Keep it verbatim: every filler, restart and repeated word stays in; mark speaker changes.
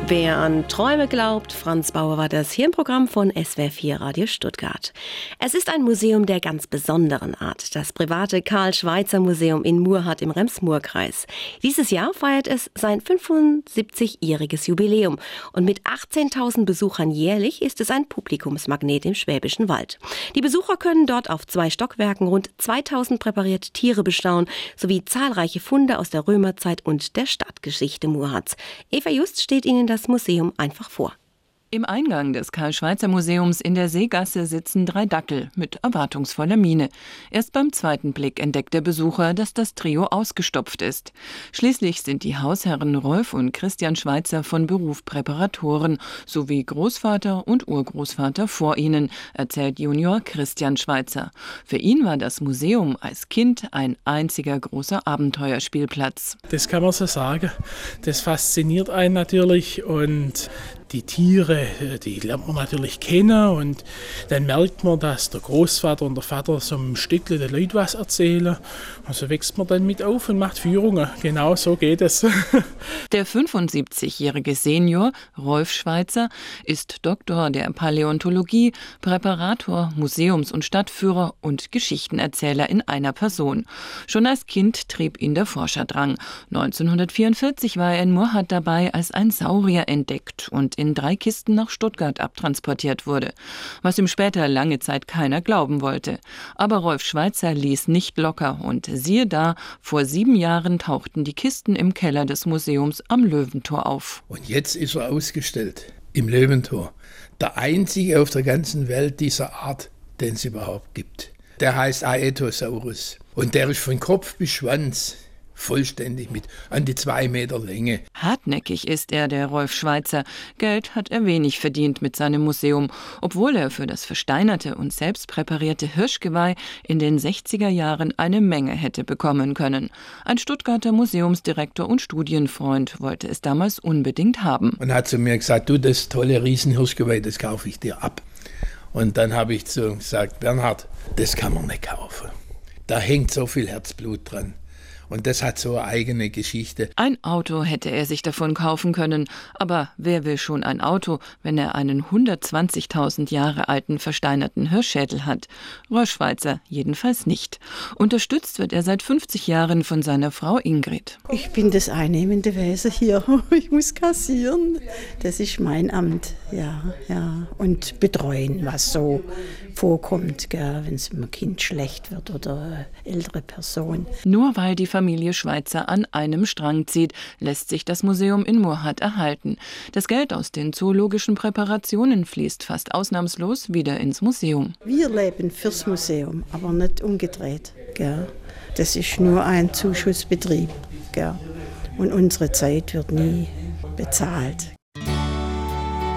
Speaker 1: Wer an Träume glaubt, Franz Bauer war das hier im Programm von S W R vier Radio Stuttgart. Es ist ein Museum der ganz besonderen Art, das private Karl-Schweitzer-Museum in Murrhardt im Rems-Murr-Kreis. Dieses Jahr feiert es sein fünfundsiebzigjähriges Jubiläum und mit achtzehntausend Besuchern jährlich ist es ein Publikumsmagnet im Schwäbischen Wald. Die Besucher können dort auf zwei Stockwerken rund zweitausend präparierte Tiere bestaunen, sowie zahlreiche Funde aus der Römerzeit und der Stadtgeschichte Murrhardts. Eva Just steht Ihnen das Museum einfach vor.
Speaker 2: Im Eingang des Karl-Schweitzer-Museums in der Seegasse sitzen drei Dackel mit erwartungsvoller Miene. Erst beim zweiten Blick entdeckt der Besucher, dass das Trio ausgestopft ist. Schließlich sind die Hausherren Rolf und Christian Schweitzer von Beruf Präparatoren, sowie Großvater und Urgroßvater vor ihnen, erzählt Junior Christian Schweitzer. Für ihn war das Museum als Kind ein einziger großer Abenteuerspielplatz.
Speaker 3: Das kann man so sagen. Das fasziniert einen natürlich und die Tiere, die lernt man natürlich kennen und dann merkt man, dass der Großvater und der Vater so ein Stückchen den Leuten was erzählen. Und so wächst man dann mit auf und macht Führungen. Genau so geht es.
Speaker 2: Der fünfundsiebzigjährige Senior Rolf Schweitzer ist Doktor der Paläontologie, Präparator, Museums- und Stadtführer und Geschichtenerzähler in einer Person. Schon als Kind trieb ihn der Forscherdrang. neunzehnhundertvierundvierzig war er in Murrhardt dabei, als ein Saurier entdeckt und in drei Kisten nach Stuttgart abtransportiert wurde, was ihm später lange Zeit keiner glauben wollte. Aber Rolf Schweitzer ließ nicht locker und siehe da, vor sieben Jahren tauchten die Kisten im Keller des Museums am Löwentor auf.
Speaker 4: Und jetzt ist er ausgestellt im Löwentor. Der einzige auf der ganzen Welt dieser Art, den es überhaupt gibt. Der heißt Aetosaurus und der ist von Kopf bis Schwanz vollständig mit an die zwei Meter Länge.
Speaker 2: Hartnäckig ist er, der Rolf Schweitzer. Geld hat er wenig verdient mit seinem Museum, obwohl er für das versteinerte und selbst präparierte Hirschgeweih in den sechziger Jahren eine Menge hätte bekommen können. Ein Stuttgarter Museumsdirektor und Studienfreund wollte es damals unbedingt haben.
Speaker 4: Und hat zu mir gesagt, du, das tolle Riesenhirschgeweih, das kaufe ich dir ab. Und dann habe ich zu ihm gesagt, Bernhard, das kann man nicht kaufen. Da hängt so viel Herzblut dran. Und das hat so eine eigene Geschichte.
Speaker 2: Ein Auto hätte er sich davon kaufen können. Aber wer will schon ein Auto, wenn er einen hundertzwanzigtausend Jahre alten versteinerten Hirschschädel hat? Rolf Schweitzer jedenfalls nicht. Unterstützt wird er seit fünfzig Jahren von seiner Frau Ingrid.
Speaker 5: Ich bin das einnehmende Wesen hier. Ich muss kassieren. Das ist mein Amt. Ja, ja. Und betreuen, was so vorkommt, gell, wenn es einem Kind schlecht wird oder eine ältere Person.
Speaker 2: Nur weil die Familie Schweitzer an einem Strang zieht, lässt sich das Museum in Murrhardt erhalten. Das Geld aus den zoologischen Präparationen fließt fast ausnahmslos wieder ins Museum.
Speaker 5: Wir leben fürs Museum, aber nicht umgedreht. Gell. Das ist nur ein Zuschussbetrieb. Gell. Und unsere Zeit wird nie bezahlt.